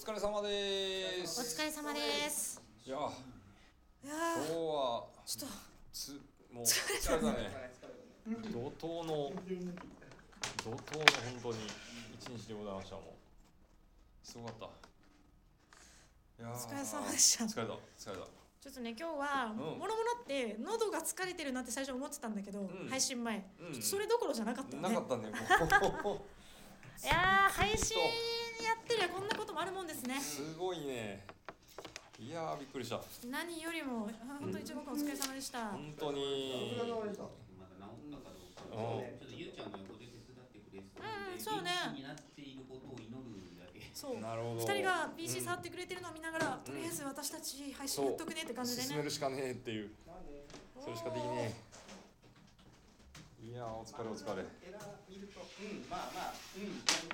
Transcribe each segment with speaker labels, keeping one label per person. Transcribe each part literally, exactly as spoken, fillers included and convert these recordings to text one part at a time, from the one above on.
Speaker 1: 疲れ様です。
Speaker 2: お疲れ様です。
Speaker 1: いや、
Speaker 2: いや
Speaker 1: 今日は
Speaker 2: ちょっと
Speaker 1: つもう疲れたね。怒涛の怒涛の本当に一日でございました。もうすごかった。いや
Speaker 2: お疲れ様でした。
Speaker 1: 疲れた疲れた。
Speaker 2: ちょっとね今日は、うん、もろもろって喉が疲れてるなって最初思ってたんだけど、うん、配信前、うん、それどころじゃなかったよね。
Speaker 1: なかったねもう。
Speaker 2: いやー配信やってりゃこんなこともあるもんですね。
Speaker 1: すごいね。いやーびっくりした。
Speaker 2: 何よりも本当に一番お疲れ様でした。
Speaker 1: 本当に。
Speaker 3: まだ治ったかどうか、ちょっとゆうちゃんが横で手伝ってくれてたので、
Speaker 2: そうね。
Speaker 3: 元気になっていることを祈るだけ。
Speaker 2: そう。
Speaker 1: なるほど。
Speaker 2: 二人が ピーシー 触ってくれてるのを見ながら、うん、とりあえず私たち配信やっとくねって感じでね。
Speaker 1: 進めるしかねえっていう。それしかできねえ。いやーお疲れお疲れ。
Speaker 4: エラー見ると、うん、まあまあ、うん、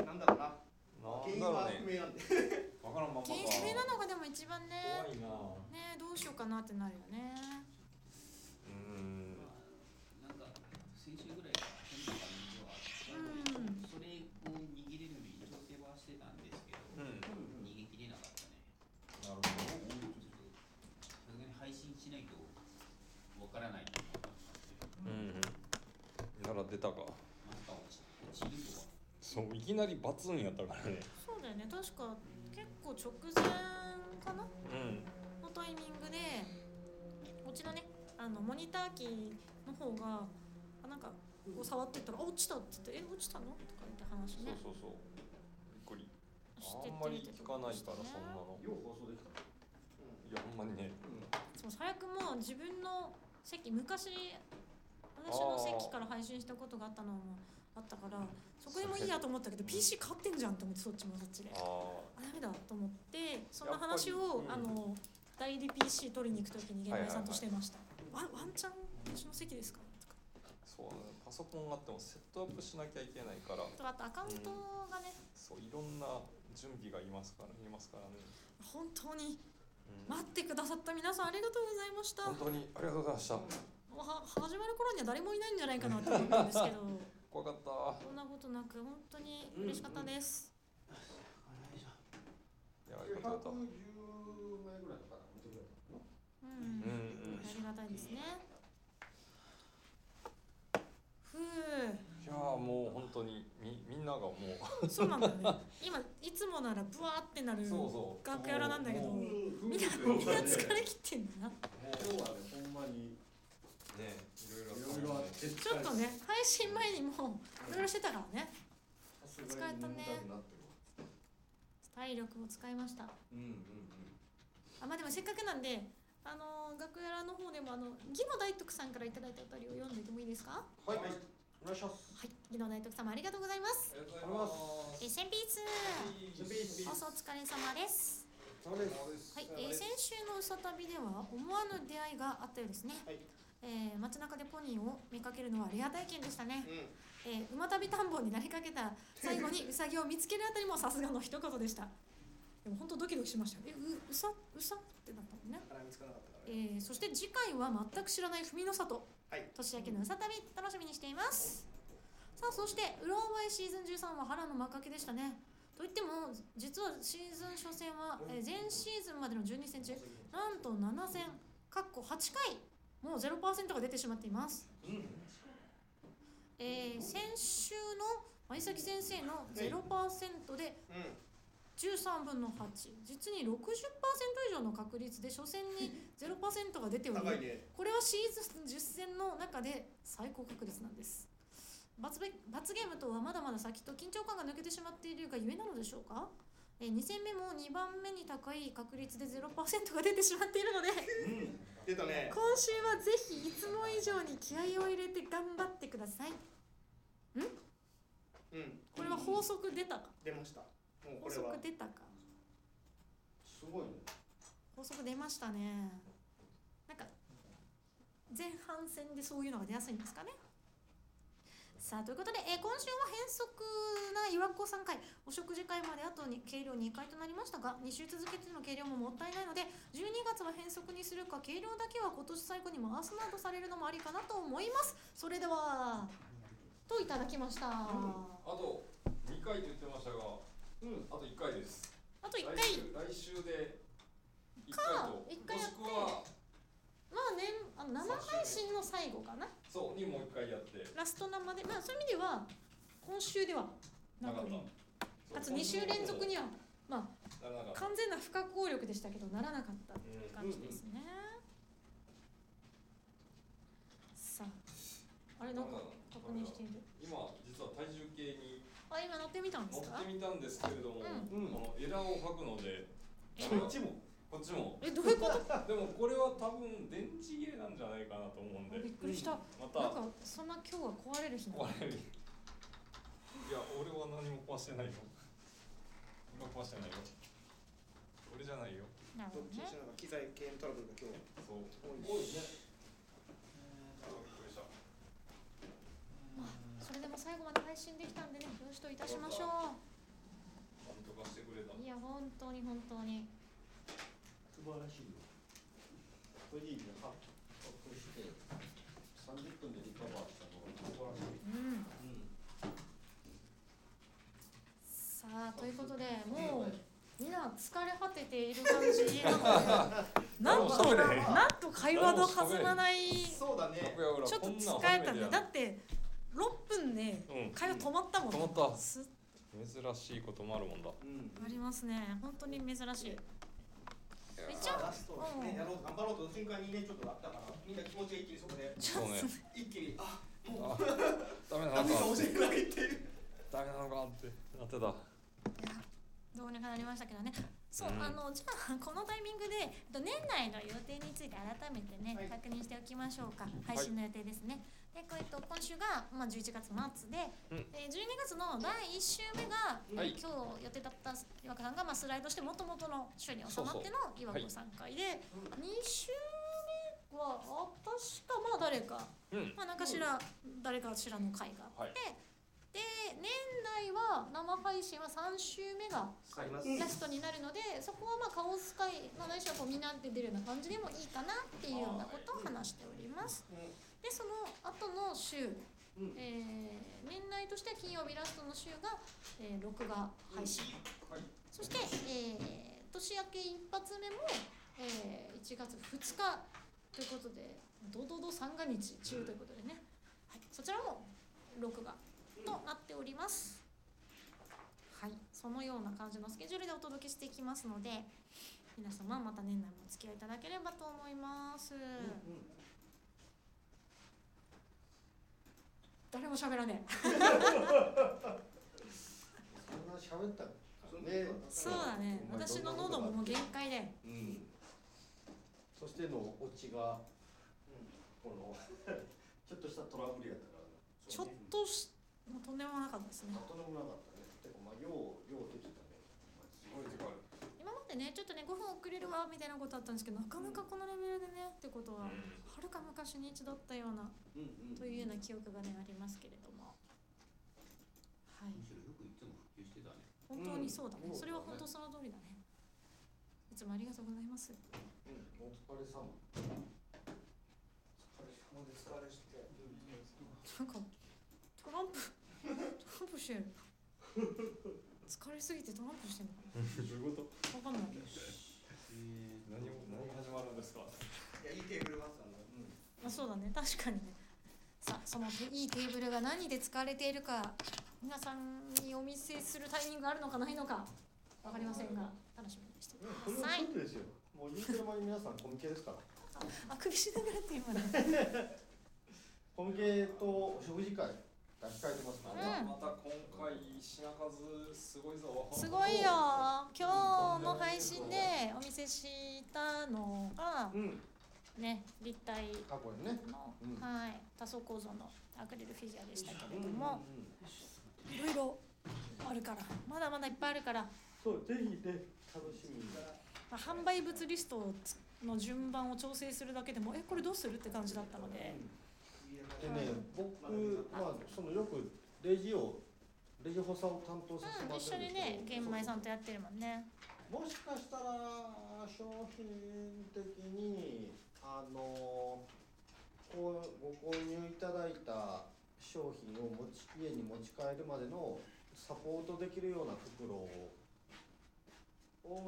Speaker 4: なんだろうな。原因は不明なんで。
Speaker 1: わからんままか。
Speaker 2: 原因不明なのがでも一番ね。
Speaker 1: 怖いな。
Speaker 2: ねどうしようかなってなるよね。
Speaker 1: うーん。
Speaker 3: なんか先週ぐらいから変な感じではあったので、それを握れるように調整はしてたんですけど、うん、逃げ切れなかったね。
Speaker 1: なるほど。
Speaker 3: ちょっとさすがに配信しないとわからないと思ったので。
Speaker 1: うん。なら出たか。
Speaker 3: まさか落ちるとは。
Speaker 1: そういきなりバツンやったからね。
Speaker 2: そうだよね確か結構直前かな、うん、のタイミングでこっちのねあのモニターキーの方がなんかこう触ってったら落ちたって言ってえ落ちたのとか言って話ね。
Speaker 1: そうそうそうびっくり。
Speaker 2: あ
Speaker 1: んまり聞かないからそんなの。
Speaker 4: よう放送できた。
Speaker 1: いやほんまにね。
Speaker 2: そう最悪もう自分の席昔私の席から配信したことがあったのもあったからそこでもいいやと思ったけど ピーシー 買ってんじゃんと思ってそっちもそっちでああダメだと思ってそんな話を、うん、あの代理 ピーシー 取りに行くときに現場さんとしてました、はいはいはい、ワンチャン私の席ですかとか。
Speaker 1: そうねパソコンがあってもセットアップしなきゃいけないから
Speaker 2: とあとアカウントがね、うん、
Speaker 1: そういろんな準備がいますからいますからね。
Speaker 2: 本当に待ってくださった皆さんありがとうございました。
Speaker 1: 本当にありがとうございました。
Speaker 2: は始まる頃には誰もいないんじゃないかなと思ったんですけど
Speaker 1: 怖かった。
Speaker 2: そんなことなく本当に嬉しかったです、
Speaker 1: うん、いやありがとうございました。
Speaker 4: ひゃくじゅうまいぐらいとか見てくれたの。
Speaker 2: うん、うん、ありがたいですね。ふう
Speaker 1: いやもう本当に み, みんながもう
Speaker 2: そうなんだよね今いつもならブワーってなる楽屋なんだけどみんなみんな疲れ切ってんだな。
Speaker 4: 今日はねほんまに
Speaker 1: ね
Speaker 4: いろいろあって
Speaker 2: ちょっとね配信前にもいろいろしてたからね疲れたね。体力を使いました。うんうんうん。あまあでもせっかくなんであの楽屋の方でもあの義野大徳さんからいただいたお便りを読んでいてもいいですか。
Speaker 4: はい、はい、お願いします。
Speaker 2: はい、義野大徳様ありがとうございます。
Speaker 1: ありがとうございます。
Speaker 2: え、センピース放送お疲れ様です。はい、えー、先週のうさ旅では思わぬ出会いがあったようですね。はい、えー、街中でポニーを見かけるのはレア体験でしたね。うん、えー、馬旅田んぼになりかけた最後にウサギを見つけるあたりもさすがの一言でした。でも本当ドキドキしましたよ。え、う、うさ、うさってなったもんね。
Speaker 4: 見つからなかったから、
Speaker 2: ね。えー、そして次回は全く知らない文の里、はい、年明けのうさ旅楽しみにしています。さあそしてうろ覚えシーズンじゅうさんは波乱の幕開けでしたね。といっても実はシーズン初戦は、えー、前シーズンまでのじゅうに戦中なんとなな戦かっこはちかいもう ゼロパーセント が出てしまっています。うん、えー、先週の舞崎先生の ゼロパーセント でじゅうさんぶんのはち実に ろくじゅっパーセント 以上の確率で初戦に ゼロパーセント が出ており、ね、これはシーズンじゅっ戦の中で最高確率なんです。罰, 罰ゲームとはまだまだ先と緊張感が抜けてしまっているがゆえなのでしょうか。えー、に戦目もにばんめに高い確率で ゼロパーセント が出てしまっているので、うん、
Speaker 4: 出たね、
Speaker 2: 今週はぜひいつも以上に気合を入れて頑張ってください。ん、うん、これは法則出たか。
Speaker 4: 出ました。もうこれ
Speaker 2: 法
Speaker 4: は
Speaker 2: 則出たか。
Speaker 4: すごいね。
Speaker 2: 法則出ましたね。なんか前半戦でそういうのが出やすいんですかね。さあということで、えー、今週は変則な岩子さん回お食事会まであとに計量にかいとなりましたがに週続けての計量ももったいないのでじゅうにがつは変則にするか計量だけは今年最後に回すなどされるのもありかなと思います。それではといただきました。うん、
Speaker 1: あとにかいと言ってましたが、うん、あといっかいです。
Speaker 2: ああといっかい
Speaker 1: 来週来週でいっかいと
Speaker 2: 一回やって
Speaker 1: もしくは
Speaker 2: まあね、あの生配信の最後かな
Speaker 1: そうにもういっかいやって
Speaker 2: ラスト生で、まあそういう意味では今週ではなかったかつに週連続にはまあ完全な不可抗力でしたけどならなかったっていう感じですね、さああれなんか確認している
Speaker 1: 今実は体重計に
Speaker 2: あ今乗ってみたんですか
Speaker 1: 乗ってみたんですけれども、
Speaker 2: うん
Speaker 1: このエラを吐くので
Speaker 4: こっちも
Speaker 1: こっちも
Speaker 2: えどういうこと
Speaker 1: でもこれは多分電池切れなんじゃないかなと思うんで
Speaker 2: びっくりした、
Speaker 1: また
Speaker 2: なんかそんな今日は壊れる日なの
Speaker 1: 壊れるいや俺は何も壊してないよ今壊してないよ俺じゃないよ
Speaker 2: なるほどね
Speaker 4: なんか機材系のトラブルが今日
Speaker 1: そう
Speaker 4: 多いですね。
Speaker 1: あびっくりした
Speaker 2: まあそれでも最後まで配信できたんでねよしといたしましょ
Speaker 1: なんとかしてくれた
Speaker 2: ういや本当に本当に
Speaker 5: 素晴らしいよ。これでいいね。は、こうして三十分でリカバーしたのが素晴らしい。
Speaker 2: うん
Speaker 5: うん。
Speaker 2: さあということでもうみんな疲れ果てている感じなのでなんと
Speaker 1: 喋れへん
Speaker 2: なんと会話の弾まない
Speaker 4: そうだね。
Speaker 2: ちょっと疲れたねだってろっぷんで
Speaker 1: うん
Speaker 2: 会話止まったもん、
Speaker 1: 止まった
Speaker 2: す
Speaker 1: 珍しいこともあるもんだ
Speaker 4: うん。
Speaker 2: ありますね本当に珍しいめっちゃ
Speaker 4: ラストねやろう頑張ろうとの瞬間にねちょっとあったからみんな気持ちが一気にそこで
Speaker 1: そうね
Speaker 4: 一気にあも
Speaker 1: あ
Speaker 4: う
Speaker 1: ダメな
Speaker 4: ダメか
Speaker 1: のか
Speaker 4: もしれないっていう。
Speaker 1: ダメなのかってなってた
Speaker 2: いやどうにかなりましたけどねそう、
Speaker 1: うん
Speaker 2: あのじゃあこのタイミングでえっと年内の予定について改めてね、
Speaker 4: はい
Speaker 2: 確認しておきましょうか配信の予定ですね、でこれと今週が、まあ、じゅういちがつ末で、
Speaker 1: うん
Speaker 2: えーじゅうにがつのだいいっ週目が、
Speaker 1: はい
Speaker 2: えー今日予定だった岩子さんが、まあ、スライドしてもともとの週に収まっての岩子さん会でに週目はあ確かまあ誰か、
Speaker 1: うん
Speaker 2: まあ、何かしら誰かしらの会があって、
Speaker 1: はい
Speaker 2: で年内は生配信はさん週目が
Speaker 4: あります。
Speaker 2: ラストになるのでそこはまあカオス会、まあ、ないしはこうみんなで出るような感じでもいいかなっていうようなことを話しております。でその後の週、
Speaker 4: うん
Speaker 2: えー年内としては金曜日ラストの週が、えー録画配信、
Speaker 1: はい
Speaker 2: そして、えー年明け一発目も、えーいちがつふつかということでドドド三が日中ということでね、はい、そちらも録画となっております。はい、そのような感じのスケジュールでお届けしていきますので皆様また年内もお付き合いいただければと思います、誰も喋らねえ
Speaker 5: そんな喋ったからね。
Speaker 2: そうだね私の喉ももう限界で
Speaker 5: うん。そしてのオチが、このちょっとしたトラブルやったから。
Speaker 2: ちょっとしとんでもなかったですね
Speaker 5: とんでもなかったね。てかまあようようできたね。
Speaker 1: すごい時間ある
Speaker 2: 今までねちょっとねごふん遅れるわみたいなことあったんですけどなかなかこのレベルでねってことははるか昔に一度あったような
Speaker 5: うんうん。
Speaker 2: というような記憶がねありますけれどもはい
Speaker 3: むしろよくいつも復旧してたね。
Speaker 2: 本当にそうだね、
Speaker 5: うん
Speaker 2: それは本当その通りだねいつもありがとうございます
Speaker 5: うん、お疲れ様。お疲れ様です。
Speaker 4: 疲れして。
Speaker 2: なんかトランプトランプしてる疲れすぎてトランプしてるのか
Speaker 1: どういうこと
Speaker 2: なわかんない
Speaker 1: えー、何を何始まるんですか
Speaker 4: いやいいテーブルがあったんだ。
Speaker 2: まあそうだね確かにねさあそのいいテーブルが何で使われているか皆さんにお見せするタイミングがあるのかないのかわかりませんが楽しみにして
Speaker 5: これは
Speaker 2: ください
Speaker 5: そうですよ。もう言ってる間に皆さんコミケですから。
Speaker 2: あくびしながらって今ね
Speaker 5: コミケとお食事会が控えてますからね。
Speaker 2: うん
Speaker 1: また今回品数すごいぞ
Speaker 2: すごいよ今日の配信でお見せしたのが
Speaker 5: うん。
Speaker 2: ね立体
Speaker 5: 過去にね。
Speaker 2: の、
Speaker 5: うん
Speaker 2: はい多層構造のアクリルフィギュアでしたけれ
Speaker 5: うんうんうん
Speaker 2: ども、いろいろあるからまだまだいっぱいあるから、
Speaker 5: そうぜひね楽しみに。
Speaker 2: まあ、販売物リストをつの順番を調整するだけでもえこれどうするって感じだったので、
Speaker 5: でね、僕まあそのよくレジをレジ補佐を担当させて
Speaker 2: うん、
Speaker 5: もらって
Speaker 2: 一緒にね玄米さんとやってるもんね。
Speaker 5: もしかしたら商品的にあのこうご購入いただいた商品を持ち家に持ち帰るまでのサポートできるような袋をを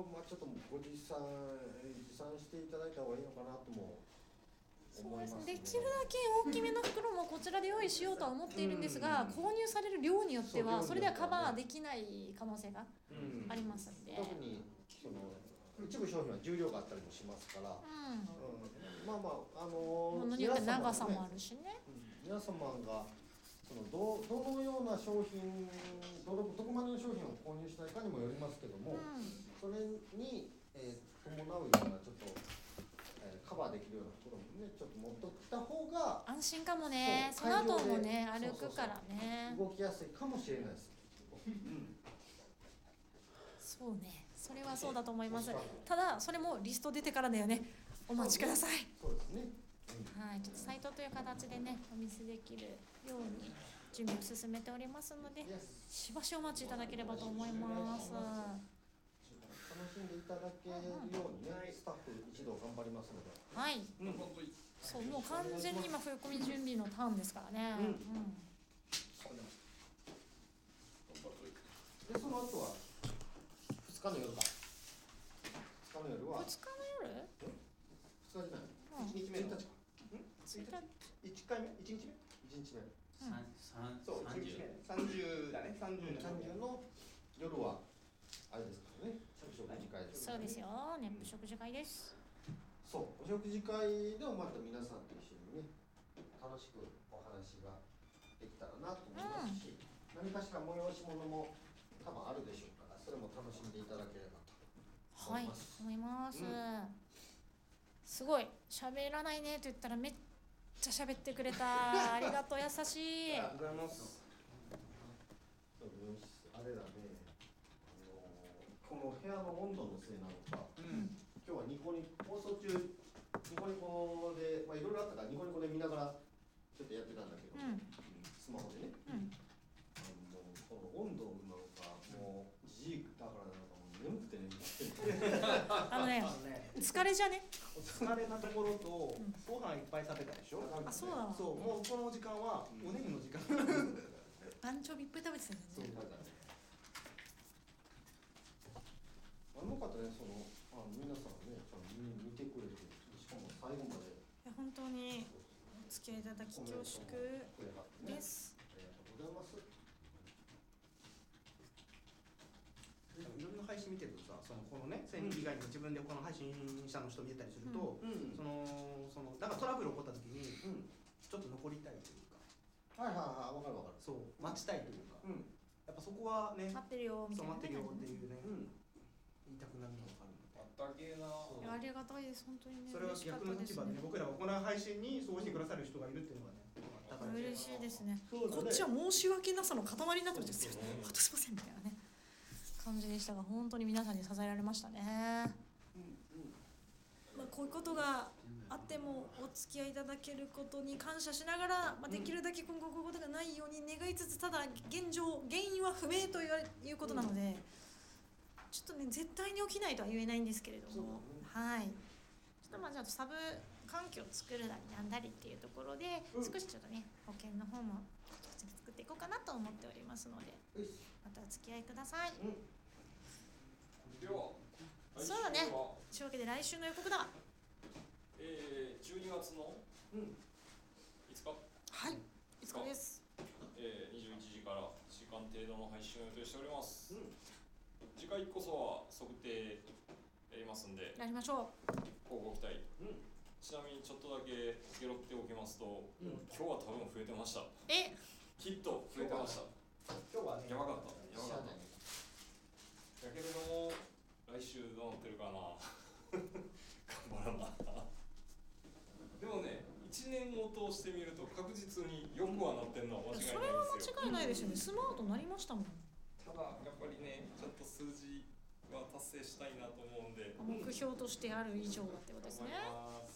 Speaker 5: をまあちょっとご持参持参していただいた方がいいのかなとも思いますね。
Speaker 2: できるだけ大きめの袋もこちらで用意しようとは思っているんですが、購入される量によってはそれではカバーできない可能性がありますんで、
Speaker 5: 特にその一部商品は重量があったりもしますから、
Speaker 2: うん
Speaker 5: うん、まあまああの
Speaker 2: ものによって長さもあるしね。
Speaker 5: 皆様がそのどどのような商品どのどこまでの商品を購入したいかにもよりますけども、
Speaker 2: うん、
Speaker 5: それに、えー、伴うようなちょっと、えー、カバーできるようなところもねちょっと持っとった方が
Speaker 2: 安心かもね。その後もね歩くからね。
Speaker 5: 動きやすいかもしれないです。
Speaker 2: そうね。それはそうだと思います。ただそれもリスト出てからだよね。お待ちください。
Speaker 5: そうですね。
Speaker 2: はい、ちょっとサイトという形でねお見せできるように準備を進めておりますので、しばしお待ちいただければと思います。
Speaker 5: 楽しんでいただけるようにね、スタッフ一同頑張りますので。
Speaker 2: はい。うん、そうもう完全に今冬込み準備のターンですからね。うん。うん、
Speaker 5: でその後はふつかの夜か。ふつかの夜は。
Speaker 2: ふつかの夜？
Speaker 5: ふつかじゃない。
Speaker 4: いちにちめの。
Speaker 5: いちかいめ？いちにちめ？いちにちめ。
Speaker 4: そう、さんじゅうさんじゅうだね。さんじゅう
Speaker 5: の夜はあれですからね。食事会です。
Speaker 2: そうですよ。熱風食事会です。
Speaker 5: そう、お食事会でもまた皆さんと一緒にね楽しくお話ができたらなと思いますし、うん、何かしら催し物も多分あるでしょうから、それも楽しんでいただければと思います。
Speaker 2: はい、思います。うん、すごい喋らないねと言ったらめっちゃ喋ってくれた。ありがとう、優しい。
Speaker 4: ありがとうございます。
Speaker 5: あれだね、あのこの部屋の温度のせいなのか、うん、今日はニコニコ放送中ニコニコでまあいろいろあったからニコニコで見ながらちょっとやってたんだけど、うん、スマホでね、うん、あのこの温度なのかもうじじいだからなのかもう眠くて眠くて
Speaker 2: あのね疲れじゃね
Speaker 4: 疲れなところと、うん、ご飯いっぱい食べたでしょ。
Speaker 2: あ、そうだ。
Speaker 4: そう、もうこの時間はおねぎの時間。
Speaker 2: アンチョビいっぱい食べてたんだね。
Speaker 5: あの方ね、そのあの皆さんね、ちゃんと見てくれて、しかも最後まで。
Speaker 2: いや本当にお付き合いいただき恐縮です。
Speaker 5: ありがとうございます。
Speaker 4: いろんな配信見てるとさ、そのこのね、戦利以外にも自分でこの配信者の人見たりすると、うん、そのそのなんかトラブル起こった時に、うん、ちょっと残りたいというか、
Speaker 5: はいはいはい、わかるわかる。
Speaker 4: そう、待ちたいというか、うん、やっぱそこはね、
Speaker 2: 待ってるよみたいな、
Speaker 4: そう待ってるよっていうね、うん、言いたくなるのがわかるので。
Speaker 1: あったけえな。
Speaker 2: いやありがたいです本当にね。
Speaker 4: それは逆の立場で、ね、僕らがこの配信にそうしてくださる人がいるっていうのがね、
Speaker 2: だから嬉しいですね。こっちは申し訳なさの塊になってるんですよ。あとすいませんみたいなね感じでしたが、本当に皆さんに支えられましたね。まあこういうことがあってもお付き合いいただけることに感謝しながら、まあ、できるだけ今後こういうことがないように願いつつ、ただ現状原因は不明ということなので、ちょっとね絶対に起きないとは言えないんですけれども、はい。ちょっとまあじゃあサブ環境を作るなりなんだりっていうところで、少しちょっとね保険の方も作っていこうかなと思っておりますので、またお付き合いください。
Speaker 1: では、
Speaker 2: そうだね。というわけで来週の予告だ。
Speaker 1: えー、じゅうにがつのいつか、
Speaker 2: はい、いつかです。
Speaker 1: えー、にじゅういちじからいちじかん程度の配信を予定しております。うん、次回こそは測定やりますんで、
Speaker 2: やりましょう。
Speaker 1: こうご期待。うん、ちなみにちょっとだけゲロっておきますと、うん、今日は多分増えてました。
Speaker 2: え？
Speaker 1: きっと増えてました。
Speaker 4: 今日はね、
Speaker 1: やばかった。やばかった。だけれども来週どうなってるかな。頑張らな。でもね、いちねんを通してみると確実によくはなってんのは間違いないですよ。
Speaker 2: それは間違いないですよね。スマートなりましたもん。
Speaker 1: ただやっぱりね、ちょっと数字は達成したいなと思うんで、
Speaker 2: 目標としてある以上だってことですね。